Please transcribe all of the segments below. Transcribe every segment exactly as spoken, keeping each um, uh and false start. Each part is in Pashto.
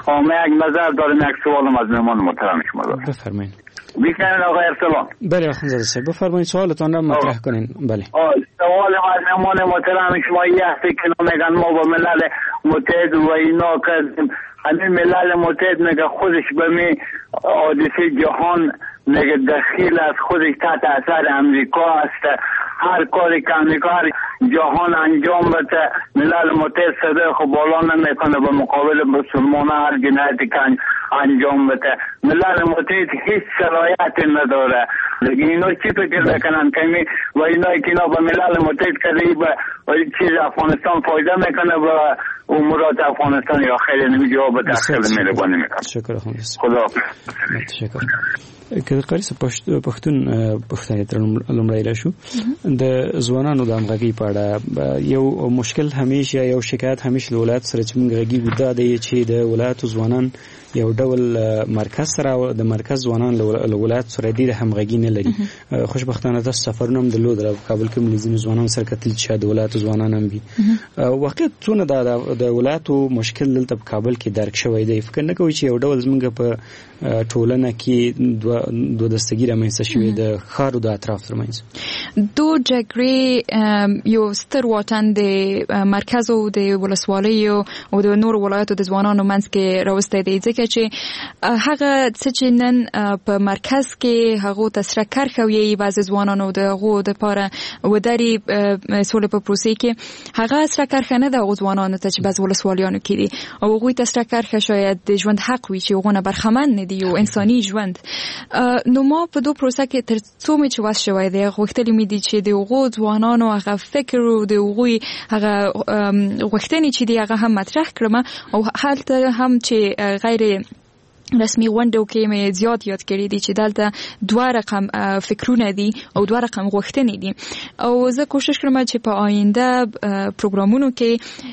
من یک نظر دارم، یک سوالم از مهمان محترم شما دارم. بفرمایید. بیکنید آقای ارسلان. بله خانزاده صاحب بفرمایید سوالتان را مطرح کنین. بله. سوال از مهمان محترم شما یه هسته که میگن ما با ملل متحد و اینا کردیم. همین ملل متحد میگه خودش به می حادثه جهان میگه دخیل از خودش تحت اثر امریکا است. هر کاری که امریکا هر جهان انجام بده ملل متحد صدای خب بالا نمیکنه به مقابل مسلمان هر جنایتی که انجام بده. ملل متحد هیچ صلاحیت نداره. اینا چی فکر میکنن که و اینا که اینا به ملل متحد کرده به چیز افغانستان فایده میکنه و امورات افغانستان یا خیلی نمی جواب تخصیل میلبانی میکنه. شکر خونست. خدا شکر. که قاری پښتون پښتني تر لومړی راشو د ځوانانو د همغږي په اړه یو مشکل همیشه یو شکایت همیشه د ولایت سره چې موږ غږی ودا دی چې د ولایت ځوانان یو ډول مرکز سره د مرکز ځوانان له ولایت سره د همغږي نه لري. خوشبختانه د سفرونو هم د لود را کابل کې مليزي ځوانان سره کتل چې د ولایت ځوانان هم وي. واقعیت څونه د ولایت مشکل دلته په کابل کې درک شوی دی. فکر نه کوي چې یو ډول زمونږ په ټولنه کې دو دستګی رامنځته شوې د ښارو د اطراف ترمنځ. دو جګړې یو ستر واټن د مرکز او د ولسوالۍ او د نور ولایتو د ځوانانو منځ کې راوستی دی، ځکه چې هغه څه چې نن په مرکز کې هغه ته سره کرښه وي بعضې ځوانانو د هغو دپاره ودري سولې په پروسې کې هغه سره کرښه نه ده هغو ځوانانو ته چې بعض ولسوالیانو کې دي او هغوی ته سره کرښه شاید د ژوند حق وي چې هغو نه برخمن نه دي یو انساني ژوند. نو ما په دو پروسه کې تر څو مې چې وس شوی دی غوښتلي مې دي چې د هغو ځوانانو هغه فکر او د هغوی هغه غوښتنې چې دي هغه هم مطرح کړم او هلته هم چې غیر رسمي غونډو کې مې زیات یاد کړی دي چې دلته دوه رقم فکرونه دي او دوه رقم غوښتنې دي او زه کوشش کوم چې په آینده پروګرامونو کې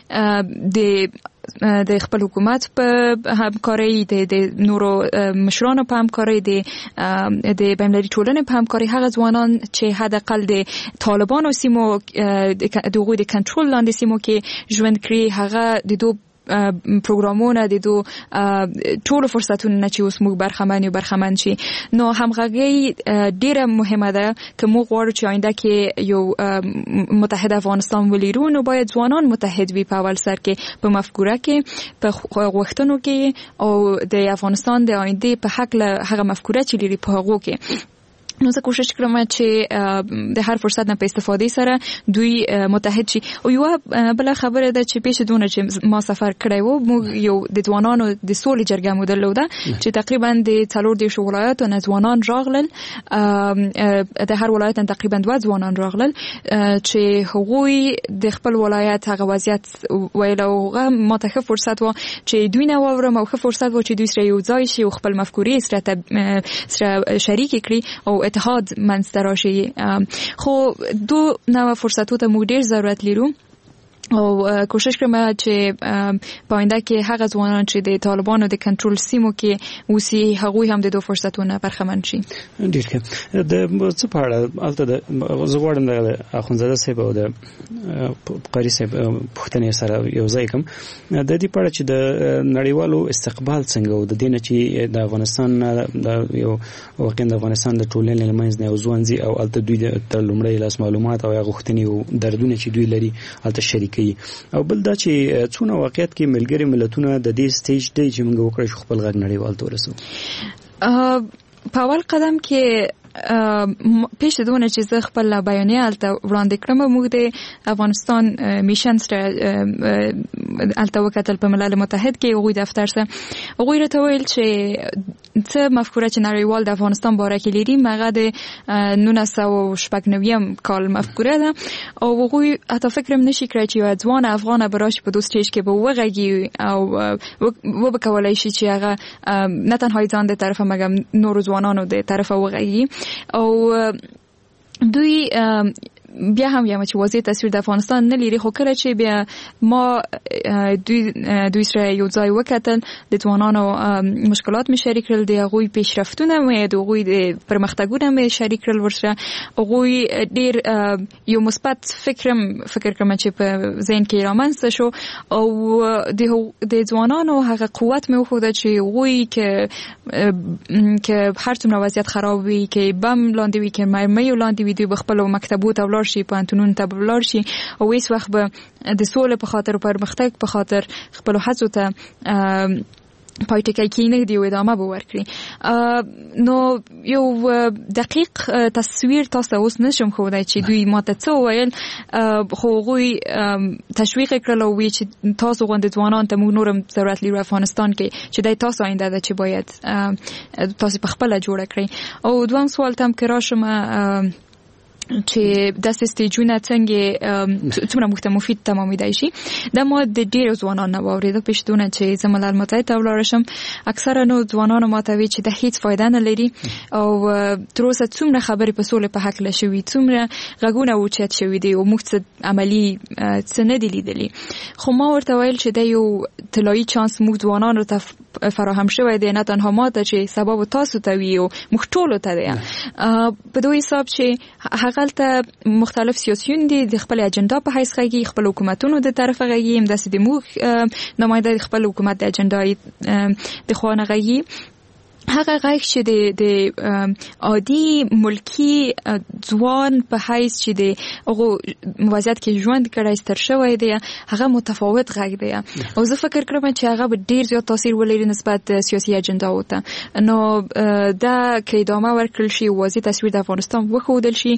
د د خپل حکومت په همکارۍ د نورو مشرانو په همکارۍ د د بین‌المللي ټولنې په همکارۍ هغه ځوانان چې حداقل د طالبانو سیمو د هغوی د کنټرول لاندې سیمو کې ژوند کړي هغه د دو پروګرامونه د دو ټولو فرصتونو نه چې اوس موږ برخمن یو برخمن شي. نو همغږي ډیره مهمه ده که موږ غواړو چې آینده کې یو متحد افغانستان ولرو نو باید ځوانان متحد وي په اول سر کې په مفکوره کې په غوښتنو کې او د افغانستان د آینده په حق له هغه مفکوره چې لري په هغو کې. نو زه کوشش کوم چې د هر فرصت نه په استفادې سره دوی متحد شي. او یو بل خبره ده چې پیش دونه چې ما سفر کړی و موږ یو د ځوانانو د سولې جرګه مو درلوده چې تقریبا د څلور دیرشو ولایتو نه ځوانان راغلل، د هر ولایت تقریبا دوه ځوانان راغلل چې هغوی د خپل ولایت هغه وضعیت ویل او هغه ما ته ښه فرصت و چې دوی نه واورم او ښه فرصت و چې دوی سره یو ځای شي او خپل مفکورې سره شریک کړي او اتحاد منځته راشي. خو دو نوع فرصتو ته موږ ډېر ضرورت لرو او کوشش کوم چې په آینده کې هغه ځوانان چې د طالبانو د کنټرول سیمو کې اوسي هغوی هم د دو فرصتونو برخمن شي. ډېر ښه. د څه په اړه هلته د زه غواړم د اخندزاده صاحب او د قاري صاحب پوښتنې سره یو ځای کړم د دې په اړه چې د نړیوالو استقبال څنګه و د دې نه چې د افغانستان د یو واقعا د افغانستان د ټولنې له منځ نه یو ځوان ځي او هلته دوی د لومړی لاس معلومات او غوښتنې او دردونه چې دوی لري هلته شریک او بل دا چې څونه واقعیت کې ملګري ملتونه د دې سټیج دی چې موږ وکړو خپل غږ نړیوال ته ورسو. په اول قدم کې پیش دونه چې زه خپل بیانیه هلته وړاندې کړم موږ د افغانستان میشن سره هلته وکتل په ملل متحد کې هغوی دفتر سره هغوی راته ویل چې څه مفکوره چې نړیوال د افغانستان باره کې لري هغه د نولس سوه شپږ نویم کال مفکوره ده او هغوی حتی فکر هم نشي کړی چې یو ځوان افغان به راشي په دو سټیج کې به وغږي او وبه کولی شي چې هغه نه تنها ځان د طرفه مګر نورو ځوانانو د طرفه وغږي او دوی بیا هم یم چې واضح تصویر د افغانستان نه لري، خو کله چې بیا ما دوی دوی سره یو ځای وکتل د ځوانانو مشکلات می شریک کړل، د هغوی پیشرفتونه مې د هغوی د پرمختګونه مې شریک کړل ورسره. هغوی ډیر یو مثبت فکرم فکر کوم چې په ذهن کې رامنځته شو او د د ځوانانو هغه قوت مې وښود چې هغوی که که هر څومره وضعیت خراب وي، که بم لاندې وي، که مرمۍ لاندې وي، دوی به خپلو مکتبو ته ولاړ شي، پوهنتونونو ته به ولاړ شي او هیڅ وخت به د سولې په خاطر او پرمختګ په خاطر خپلو هڅو ته پای ټکی کینه دی او ادامه به ورکړي. نو یو دقیق تصویر تاسو اوس نشم ښودای چې دوی ماته څه وویل، خو هغوی تشویق کړل او وی چې تاسو غوندې ځوانان ته موږ نورم ضرورت لرو افغانستان کې چې دای تاسو آینده ده چې باید تاسو په خپله جوړه کړئ. او دویم سوال ته هم که راشم چې داسې سټیجونه څنګه څومره موږ ته مفید تمامیدای شي. دا ما د ډېرو ځوانانو نه واورېده پېشتونه چې زه ملل متحد ته ولاړه شم، اکثره نو ځوانانو ماته وی چې د هیڅ فایده نه لري او تر اوسه څومره خبرې په سولې په هکله شوي، څومره غږونه اوچت شوي دي او موږ څه عملي څه نه دي لیدلي. خو ما ورته ویل چې دا یو طلایي چانس موږ ځوانانو ته فراهم شوی دی، نه تنها ما ته چې سبب تاسو ته وي او موږ ټولو ته دی. په دوی حساب چې هغلته مختلف سیاسيون دي د خپل اجنډا په حیث غږی، خپل حکومتونو د طرفه غږی، هم داسې د موږ نماینده د خپل حکومت د اجنډا د خوانه غږی. هغه غږ چې د د عادي ملکی ځوان په حیث چې د هغه وضعیت کې ژوند کړی ستر شوی دی، هغه متفاوت غږ دی او زه فکر کوم چې هغه به ډیر زیات تاثیر ولري نسبت سیاسي اجنډاو ته. نو دا کې ادامه ورکړل شي، واضح تصویر د افغانستان وښودل شي،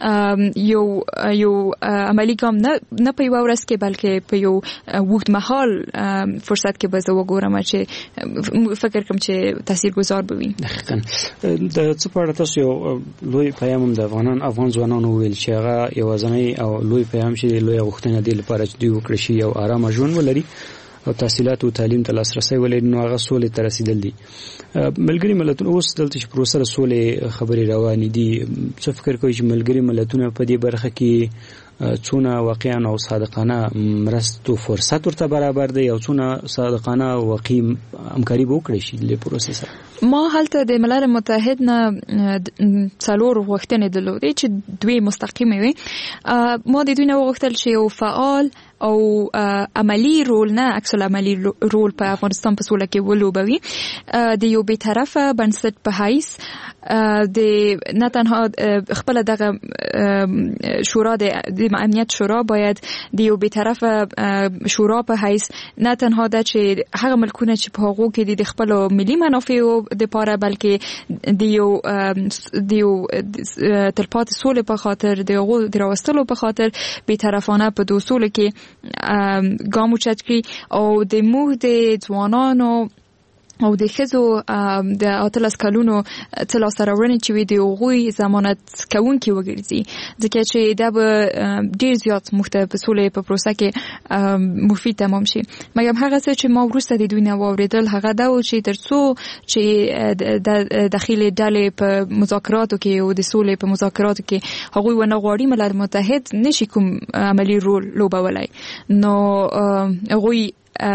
یو یو عملی ګام نه نه په یو ورځ کې بلکې په یو وخت مهال فرصت کې به زه وګورم چې فکر کوم چې تاثیرګذار بوي. دقیقاً د څه په اړه تاسو یو لوی پیغام د افغانان افغان ځوانانو ویل چې هغه یوازینی او لوی پیغام چې لوی غوښتنه دی لپاره چې دوی وکړي شي او آرام ژوند ولري او تحصیلات او تعلیم ته لاسرسي ولري، نو هغه سولې ته رسیدل دي. ملګری ملتونه اوس دلته چې پروسه سولې خبرې روانې دي، څه فکر کوي چې ملګری ملتونه په دې برخه کې څونه واقعا او صادقانه مرستو فرصت ورته برابر دی او څونه صادقانه واقعي همکاري وکړي شي د پروسې سره؟ ما هلته د ملل متحد نه څلور غوښتنې درلودې چې دوی مستقیمې وي. ما د دوی نه وغوښتل چې یو فعال او عملی رول نه عکس العملی رول په افغانستان په سوله کې ولوبوي، د یو بی‌طرفه بنسټ په حیث د نه تنها خپل دغه شورا د امنیت شورا باید د یو بی‌طرفه شورا په حیث نه تنها د چې هغه ملکونه چې په هغو کې د خپل ملي منافعو د پاره بلکې د یو د یو تلپاتې سولې په خاطر د هغو د راوستلو په خاطر بی‌طرفانه په دوه سولې کې ګام اوچت کړي او د موږ د ځوانانو او د ښځو د اتلس کلونو څه لاسته راوړنې چې وي د هغوی ضمانت کوونکي وګرځي، ځکه چې دا به ډېر زیات موږ ته په سولې په پروسه کې مفید تمام شي. مګر هغه څه چې ما وروسته د دوی نه واورېدل هغه دا و چې تر څو چې د داخلي ډلې په مذاکراتو کې او د سولې په مذاکراتو کې هغوی ونه غواړي ملل متحد نشي کوم عملی رول لوبولی، نو هغوی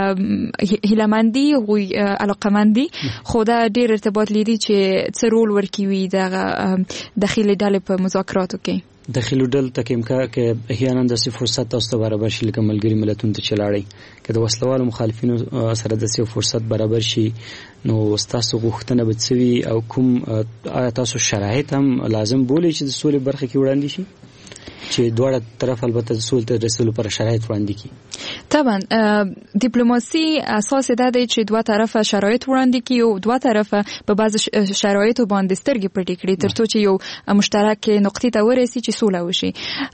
هیلمندی او علاقمندی خو دا ډیر ارتباط لري چې څه رول ورکوي دغه داخلي ډلې په مذاکراتو کې. داخلي ډلې ته کوم کې احیانا د فرصت تاسو برابر شي لکه ملګری ملتونو ته چلاړي که د وسلوالو مخالفینو سره د فرصت برابر شي، نو تاسو غوښتنه به څه وي او کوم آیا تاسو شرایط هم لازم بولئ چې د سولې برخه کې وړاندې شي چې دواړه طرف البته د سولې ته رسیدلو پر شرایط وړاندې کړي؟ طبعا دیپلوماسي اساس ده دی چې دوه طرفه شرایط وړاندې کړي او دوه طرفه په بعض شرایطو باندې سترګې پټې کړي ترڅو چې یو مشترک نقطې ته ورسي چې سوله وشي.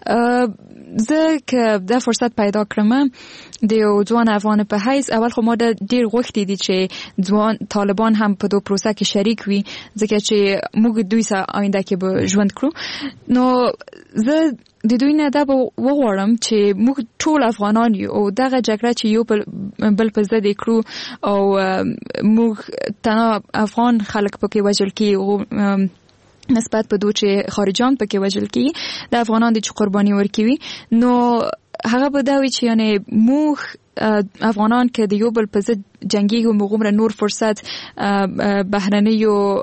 زه که دا فرصت پیدا کړم د یو ځوان افغان په حیث، اول خو ما د ډیر غوښتې دي چې ځوان طالبان هم په دوه پروسه کې شریک وي، ځکه چې موږ دوی سره آینده کې به ژوند کړو. نو زه د دوی نه دا به وغواړم چې موږ ټول افغانان یو او دغه جګړه چې یو بل په ضد کړو او موږ تنها افغان خلک پکې وژل کېږي نسبت په دوی چې خارجان پکې وژل کی د افغانان د قرباني ورکوي نو هغه به دا وی چې یعنی موږ افغانان که د یو بل په ضد جنگي ومغمره نور فرصت بهرنیو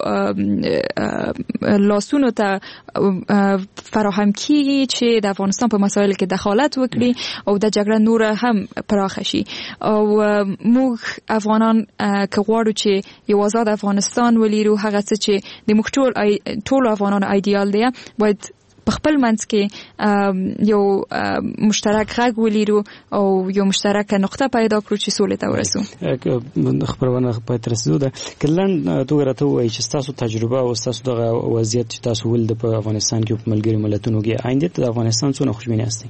لاسونو ته فراهم کیږي چې د افغانستان په مسایل کې دخالت وکړي او د جګړه نور هم پراخه شي او موږ افغانان که غواړو چې یو آزاد افغانستان ولرو هغه څه چې د موږ ټول ټول افغانانو ایدیال دی باید په خپل منځ کې یو مشترک غږ ولرو او یو مشترک نقطه پیدا کړو چې سولې ته ورسو. خبرونه په ترسو ده کلن تو غراته وای چې تاسو تجربه او تاسو دغه وضعیت چې تاسو ولد په افغانستان کې په ملګری ملتونو کې آینده د افغانستان څونه خوشبینه یاستئ؟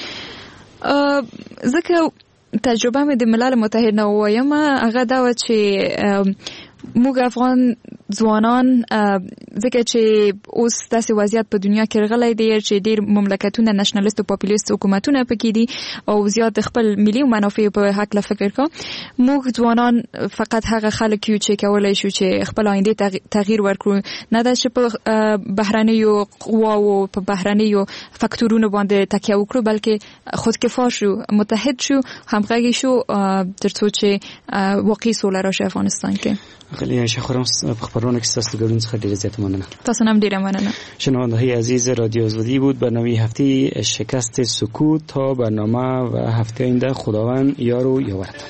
ځکه تجربه مې د ملل متحد نه وایم هغه دا و چې موږ افغان ځوانان ځکه چې اوس داسې وضعیت په دنیا کې راغلی دی چې ډېر مملکتونه نشنالیست او پاپولیست حکومتونه پکې دي او زیات خپل ملي منافع په حق له فکر کا موږ ځوانان فقط هغه خلک یو چې کولای شو چې خپل آینده تغییر ورکړو نه دا چې په بهرنیو قواو په بهرنیو فاکتورونو باندې تکیه وکړو بلکې خودکفا شو متحد شو همغږي شو ترڅو چې واقعي سوله راشي افغانستان کې. خیلی شکرم په خبرونه کې تاسو ګډون څخه ډیر زیات مننه. تاسو هم ډیر مننه. شنونده‌های عزیز رادیو آزادی بود برنامه هفته شکست سکوت تا برنامه و هفته آینده خداوند یار و یاورتان.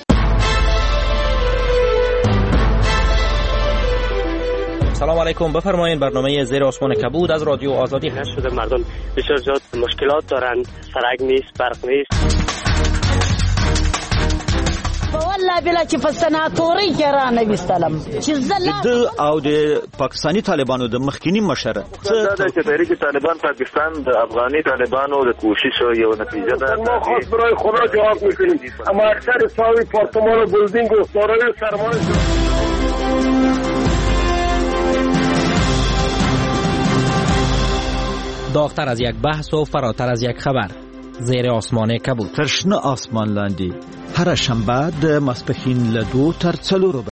سلام علیکم بفرمایید برنامه زیر آسمان کبود از رادیو آزادی هست. شده مردم بسیار زیاد مشکلات دارند سرک نیست برق نیست والله بلا چې په سناتوري کې را نه وستلم چې زله او د پاکستانی طالبانو د مخکینی مشر څه د تحریک طالبان پاکستان د افغاني طالبانو د کوشش یو نتیجه ده. ما خاص برای خدا جواب میکنیم اما اکثر ساوی پارتمان و بلدینگ و سارای سرمایه داغتر از یک بحث و فراتر از یک خبر زیر آسمان کبود ترشنه آسمان لاندی هر شنبه د ماسپښین له دوه تر څلورو